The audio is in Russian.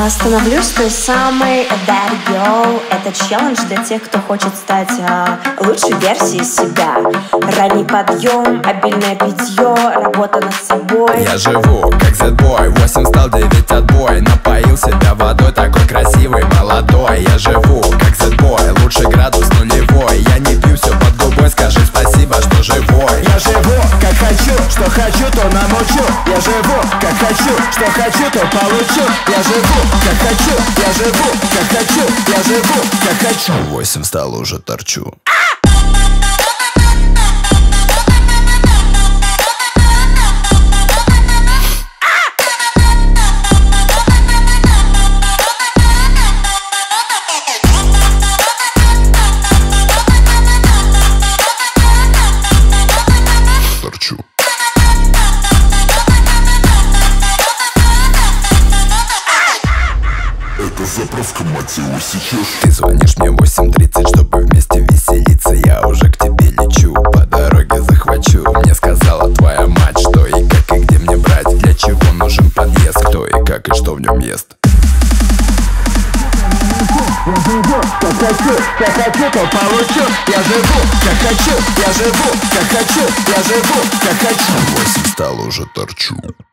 Становлюсь той самой that girl. Это челлендж для тех, кто хочет стать лучшей версией себя. Ранний подъем, обильное питье, работа над собой. Я живу как Z-boy, 8 встал, 9 отбой. Напоил себя водой, такой красивый, молодой. Я живу как Z-boy, лучший градус нулевой. Я не пью, все под губой, скажи спасибо, что живой. Я живу как хочу, что хочу, то намучу. Я живу как хочу, что хочу, то получу. Я живу как хочу, я живу как хочу, я живу как хочу. 8 встал, уже торчу. Это заправка, мать его, сейчас. Ты звонишь мне 8:30, чтобы вместе веселиться. Я уже к тебе лечу, по дороге захвачу. Мне сказала твоя мать, что и как, и где мне брать. Для чего нужен подъезд, кто и как, и что в нем ест. Я живу как хочу, то получу. Я живу как хочу, я живу как хочу, я живу как хочу. 8 встал, уже торчу.